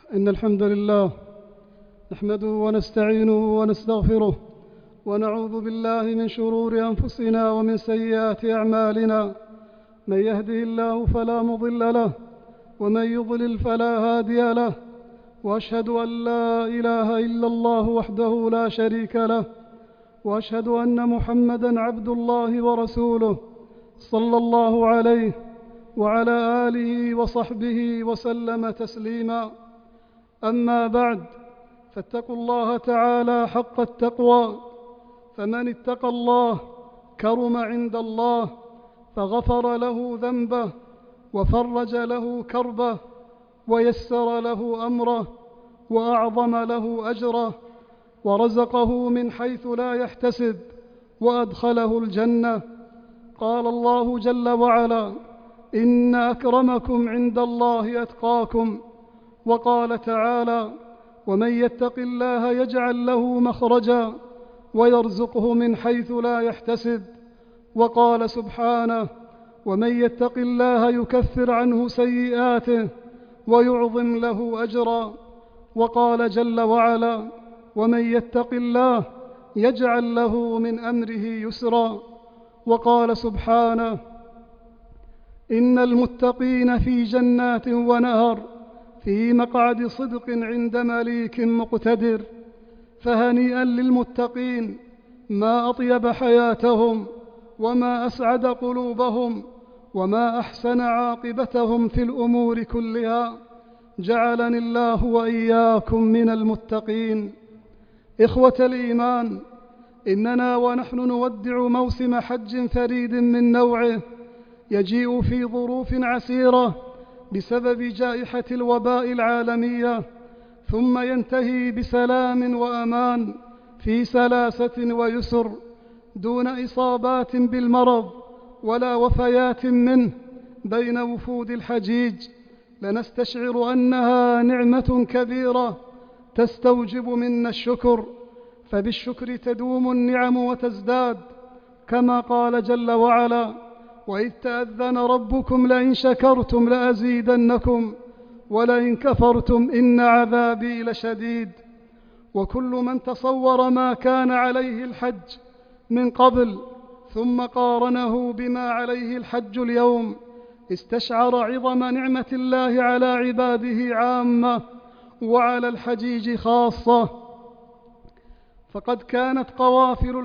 إن الحمد لله نحمده ونستعينه ونستغفره ونعوذ بالله من شرور أنفسنا ومن سيئات أعمالنا. من يهده الله فلا مضل له ومن يضلل فلا هادي له، وأشهد أن لا إله إلا الله وحده لا شريك له، وأشهد أن محمدًا عبد الله ورسوله صلى الله عليه وعلى آله وصحبه وسلم تسليما. أما بعد، فاتقوا الله تعالى حق التقوى، فمن اتقى الله كرم عند الله، فغفر له ذنبه وفرج له كربه ويسر له أمره وأعظم له أجره ورزقه من حيث لا يحتسب وأدخله الجنة. قال الله جل وعلا: إن أكرمكم عند الله أتقاكم. وقال تعالى: ومن يتق الله يجعل له مخرجا ويرزقه من حيث لا يحتسب. وقال سبحانه: ومن يتق الله يكفر عنه سيئاته ويعظم له أجرا. وقال جل وعلا: ومن يتق الله يجعل له من أمره يسرا. وقال سبحانه: إن المتقين في جنات ونهر في مقعد صدق عند مليك مقتدر. فهنيئا للمتقين، ما أطيب حياتهم وما أسعد قلوبهم وما أحسن عاقبتهم في الأمور كلها. جعلني الله وإياكم من المتقين. إخوة الإيمان، إننا ونحن نودع موسم حج فريد من نوعه، يجيء في ظروف عسيرة بسبب جائحة الوباء العالمية، ثم ينتهي بسلام وأمان في سلاسة ويسر، دون إصابات بالمرض ولا وفيات منه بين وفود الحجيج. لنستشعر أنها نعمة كبيرة تستوجب منا الشكر، فبالشكر تدوم النعم وتزداد، كما قال جل وعلا: وإذ تأذن ربكم لئن شكرتم لأزيدنكم ولئن كفرتم إن عذابي لشديد. وكل من تصور ما كان عليه الحج من قبل ثم قارنه بما عليه الحج اليوم، استشعر عظم نعمة الله على عباده عامة وعلى الحجيج خاصة. فقد كانت قوافل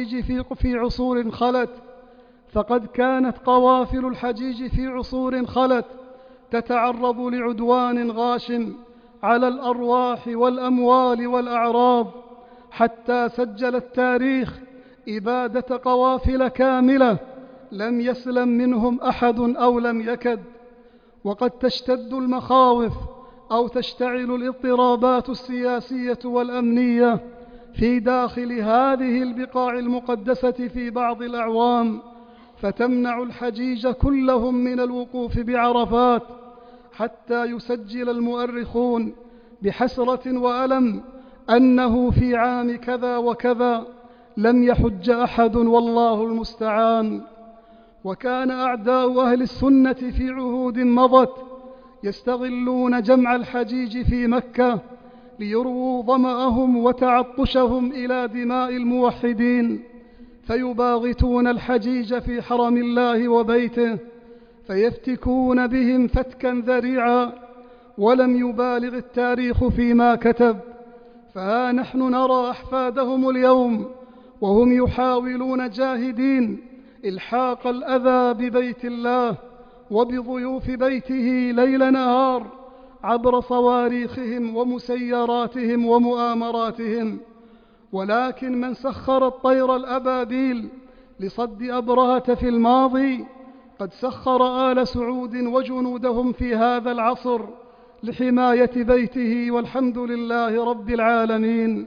الحجيج في عصور خلت تتعرض لعدوان غاشم على الأرواح والأموال والأعراض، حتى سجل التاريخ إبادة قوافل كاملة لم يسلم منهم أحد أو لم يكد. وقد تشتد المخاوف أو تشتعل الاضطرابات السياسية والأمنية في داخل هذه البقاع المقدسة في بعض الأعوام، فتمنع الحجيج كلهم من الوقوف بعرفات، حتى يسجل المؤرخون بحسرة وألم أنه في عام كذا وكذا لم يحج أحد، والله المستعان. وكان أعداء أهل السنة في عهود مضت يستغلون جمع الحجيج في مكة ليرووا ظمأهم وتعطشهم إلى دماء الموحدين، فيباغتون الحجيج في حرم الله وبيته، فيفتكون بهم فتكا ذريعا، ولم يبالغ التاريخ فيما كتب. فها نحن نرى أحفادهم اليوم وهم يحاولون جاهدين إلحاق الأذى ببيت الله وبضيوف بيته ليل نهار عبر صواريخهم ومسيراتهم ومؤامراتهم. ولكن من سخر الطير الأبابيل لصد أبرهة في الماضي قد سخر آل سعود وجنودهم في هذا العصر لحماية بيته، والحمد لله رب العالمين.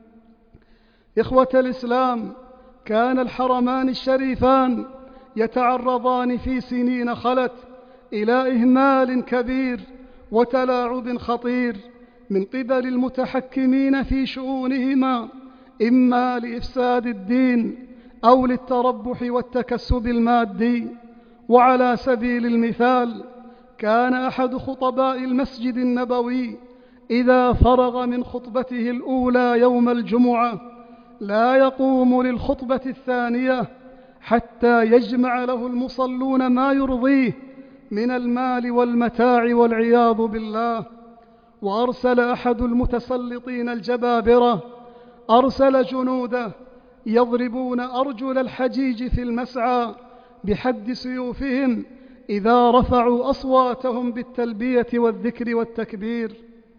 إخوة الإسلام، كان الحرمان الشريفان يتعرضان في سنين خلت إلى إهمال كبير وتلاعب خطير من قبل المتحكمين في شؤونهما، إما لإفساد الدين أو للتربح والتكسب المادي. وعلى سبيل المثال، كان أحد خطباء المسجد النبوي إذا فرغ من خطبته الأولى يوم الجمعة لا يقوم للخطبة الثانية حتى يجمع له المصلون ما يرضيه من المال والمتاع والعياذ بالله. وأرسل أحد المتسلطين الجبابرة أرسل جنوده يضربون أرجل الحجيج في المسعى بحد سيوفهم إذا رفعوا أصواتهم بالتلبية والذكر والتكبير.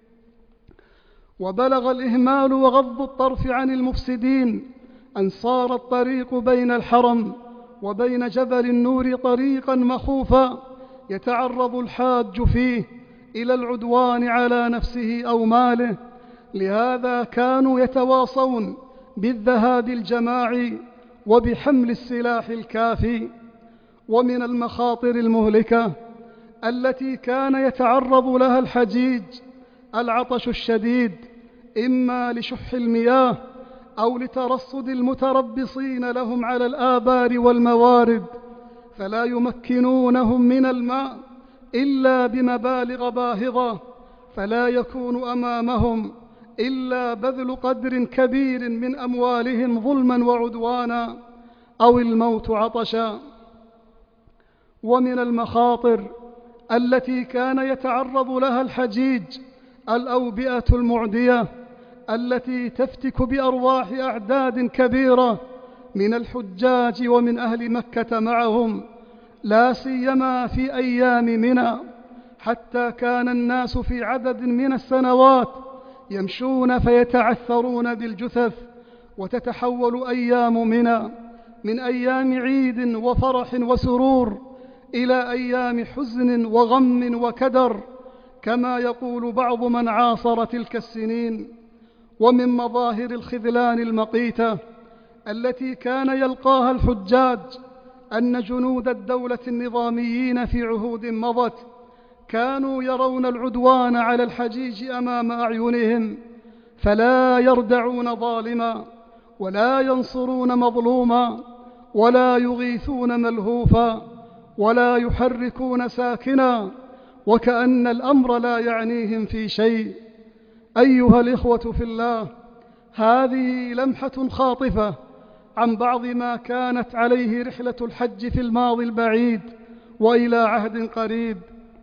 وبلغ الإهمال وغض الطرف عن المفسدين أن صار الطريق بين الحرم وبين جبل النور طريقا مخوفا يتعرض الحاج فيه إلى العدوان على نفسه أو ماله. لهذا كانوا يتواصون بالذهاب الجماعي وبحمل السلاح الكافي. ومن المخاطر المهلكة التي كان يتعرض لها الحجيج العطش الشديد، إما لشح المياه أو لترصد المتربصين لهم على الآبار والموارد، فلا يمكنونهم من الماء إلا بمبالغ باهظة، فلا يكون أمامهم إلا بذل قدر كبير من أموالهم ظلما وعدوانا أو الموت عطشا. ومن المخاطر التي كان يتعرض لها الحجيج الأوبئة المعدية التي تفتك بأرواح أعداد كبيرة من الحجاج ومن أهل مكة معهم، لا سيما في أيام منى، حتى كان الناس في عدد من السنوات يمشون فيتعثرون بالجثث، وتتحول أيام منى من أيام عيد وفرح وسرور إلى أيام حزن وغم وكدر، كما يقول بعض من عاصر تلك السنين. ومن مظاهر الخذلان المقيتة التي كان يلقاها الحجاج أن جنود الدولة النظاميين في عهود مضت كانوا يرون العدوان على الحجيج أمام أعينهم، فلا يردعون ظالما ولا ينصرون مظلوما ولا يغيثون ملهوفا ولا يحركون ساكنا، وكأن الأمر لا يعنيهم في شيء. أيها الإخوة في الله، هذه لمحة خاطفة عن بعض ما كانت عليه رحلة الحج في الماضي البعيد وإلى عهد قريب.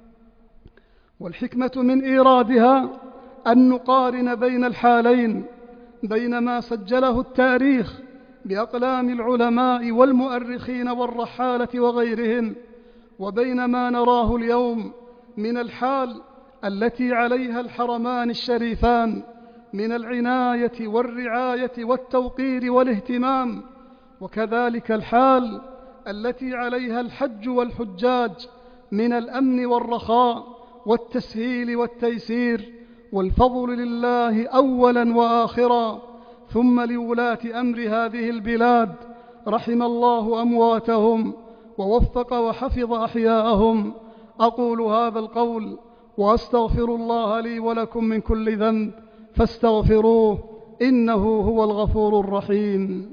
والحكمة من إيرادها أن نقارن بين الحالين، بين ما سجله التاريخ بأقلام العلماء والمؤرخين والرحالة وغيرهم، وبين ما نراه اليوم من الحال التي عليها الحرمان الشريفان من العناية والرعاية والتوقير والاهتمام، وكذلك الحال التي عليها الحج والحجاج من الأمن والرخاء والتسهيل والتيسير، والفضل لله أولا وآخرا، ثم لولاة أمر هذه البلاد، رحم الله أمواتهم ووفق وحفظ أحياءهم. أقول هذا القول وأستغفر الله لي ولكم من كل ذنب فاستغفروه إنه هو الغفور الرحيم.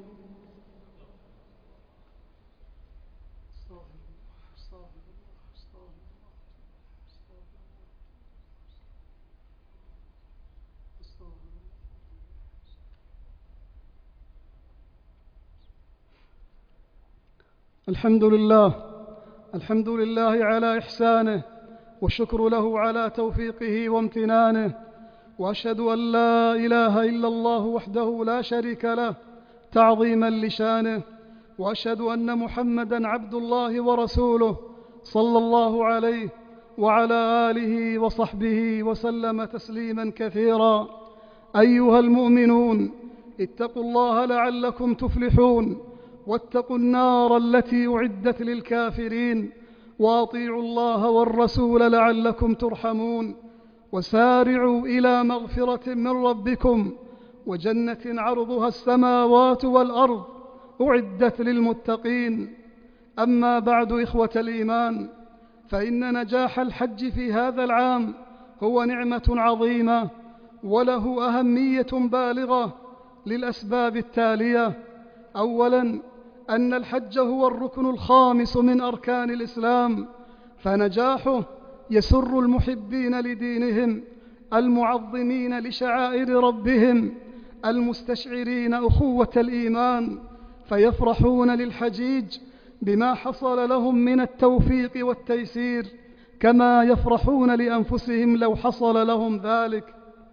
الحمد لله على إحسانه، والشكر له على توفيقه وامتنانه، وأشهد أن لا إله إلا الله وحده لا شريك له تعظيما لشانه، وأشهد أن محمدا عبد الله ورسوله صلى الله عليه وعلى آله وصحبه وسلم تسليما كثيرا. أيها المؤمنون، اتقوا الله لعلكم تفلحون، واتقوا النار التي أعدت للكافرين، وأطيعوا الله والرسول لعلكم ترحمون، وسارعوا إلى مغفرة من ربكم وجنة عرضها السماوات والأرض أعدت للمتقين. أما بعد، إخوة الإيمان، فإن نجاح الحج في هذا العام هو نعمة عظيمة وله أهمية بالغة للأسباب التالية. أولاً، أن الحج هو الركن الخامس من أركان الإسلام، فنجاحه يسر المحبين لدينهم المعظمين لشعائر ربهم المستشعرين أخوة الإيمان، فيفرحون للحجيج بما حصل لهم من التوفيق والتيسير كما يفرحون لأنفسهم لو حصل لهم ذلك.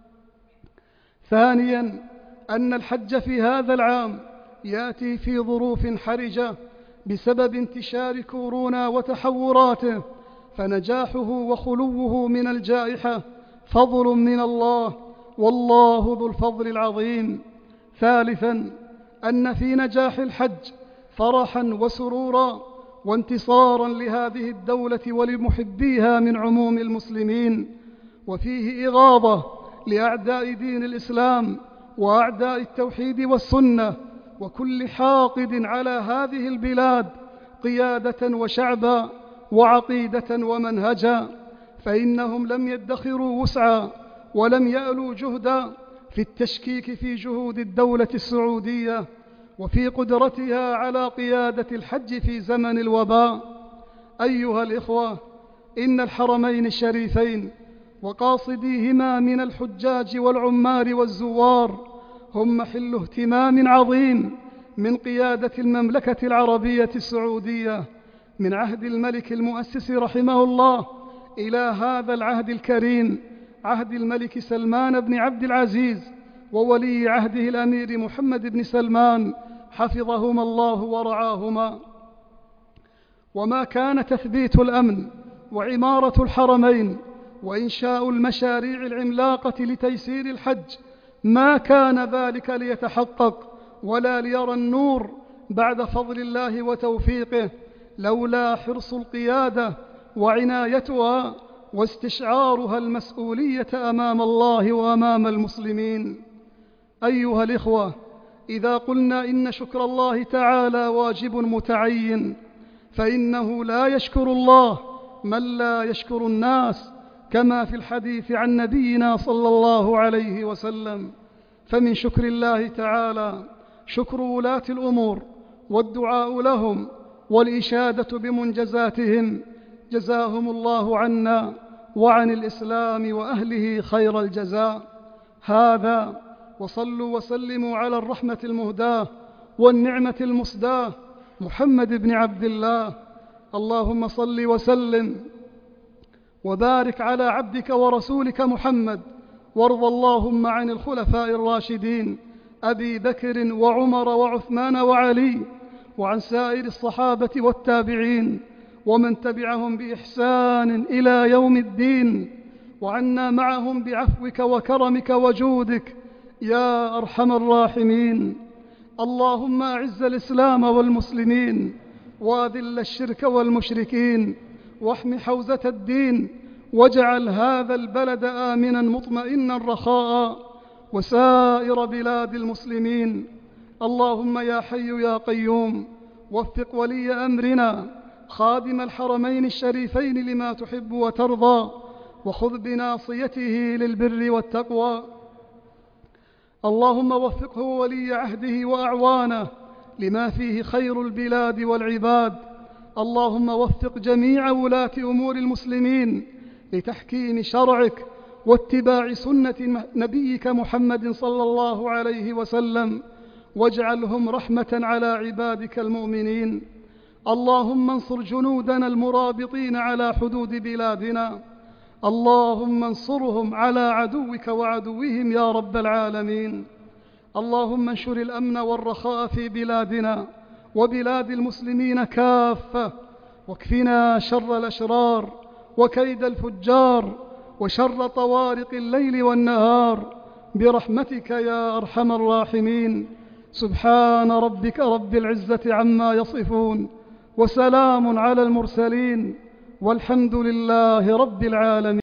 ثانيا، أن الحج في هذا العام يأتي في ظروف حرجة بسبب انتشار كورونا وتحوراته، فنجاحه وخلوه من الجائحة فضل من الله، والله ذو الفضل العظيم. ثالثا، أن في نجاح الحج فرحا وسرورا وانتصارا لهذه الدولة ولمحبيها من عموم المسلمين، وفيه إغاظة لأعداء دين الإسلام وأعداء التوحيد والسنة وكل حاقد على هذه البلاد قيادة وشعبا وعقيدة ومنهجا، فإنهم لم يدخروا وسعا ولم يألوا جهدا في التشكيك في جهود الدولة السعودية وفي قدرتها على قيادة الحج في زمن الوباء. أيها الإخوة، إن الحرمين الشريفين وقاصديهما من الحجاج والعمار والزوار هم محل اهتمام عظيم من قيادة المملكة العربية السعودية من عهد الملك المؤسس رحمه الله إلى هذا العهد الكريم، عهد الملك سلمان بن عبد العزيز وولي عهده الأمير محمد بن سلمان حفظهما الله ورعاهما. وما كان تثبيت الأمن وعمارة الحرمين وإنشاء المشاريع العملاقة لتيسير الحج ما كان ذلك ليتحقق ولا ليرى النور بعد فضل الله وتوفيقه لولا حرص القيادة وعنايتها واستشعارها المسؤولية أمام الله وأمام المسلمين. أيها الإخوة، إذا قلنا إن شكر الله تعالى واجب متعين، فإنه لا يشكر الله من لا يشكر الناس، كما في الحديث عن نبينا صلى الله عليه وسلم. فمن شكر الله تعالى شكر ولاة الأمور والدعاء لهم والإشادة بمنجزاتهم، جزاهم الله عنا وعن الإسلام وأهله خير الجزاء. هذا، وصلوا وسلموا على الرحمة المهداة والنعمة المسداة محمد بن عبد الله. اللهم صل وسلم وبارك على عبدك ورسولك محمد، وارض اللهم عن الخلفاء الراشدين أبي بكر وعمر وعثمان وعلي، وعن سائر الصحابة والتابعين ومن تبعهم بإحسان إلى يوم الدين، وعنا معهم بعفوك وكرمك وجودك يا أرحم الراحمين. اللهم أعز الإسلام والمسلمين وأذل الشرك والمشركين واحم حوزة الدين، واجعل هذا البلد آمنا مطمئنا رخاء وسائر بلاد المسلمين. اللهم يا حي يا قيوم وفق ولي أمرنا خادم الحرمين الشريفين لما تحب وترضى، وخذ بناصيته للبر والتقوى. اللهم وفقه ولي عهده وأعوانه لما فيه خير البلاد والعباد. اللهم وفق جميع ولاة أمور المسلمين لتحكيم شرعك واتباع سنة نبيك محمد صلى الله عليه وسلم، واجعلهم رحمة على عبادك المؤمنين. اللهم انصر جنودنا المرابطين على حدود بلادنا، اللهم انصرهم على عدوك وعدوهم يا رب العالمين. اللهم انشر الأمن والرخاء في بلادنا وبلاد المسلمين كافة، واكفنا شر الأشرار وكيد الفجار وشر طوارق الليل والنهار برحمتك يا أرحم الراحمين. سبحان ربك رب العزة عما يصفون، وسلام على المرسلين، والحمد لله رب العالمين.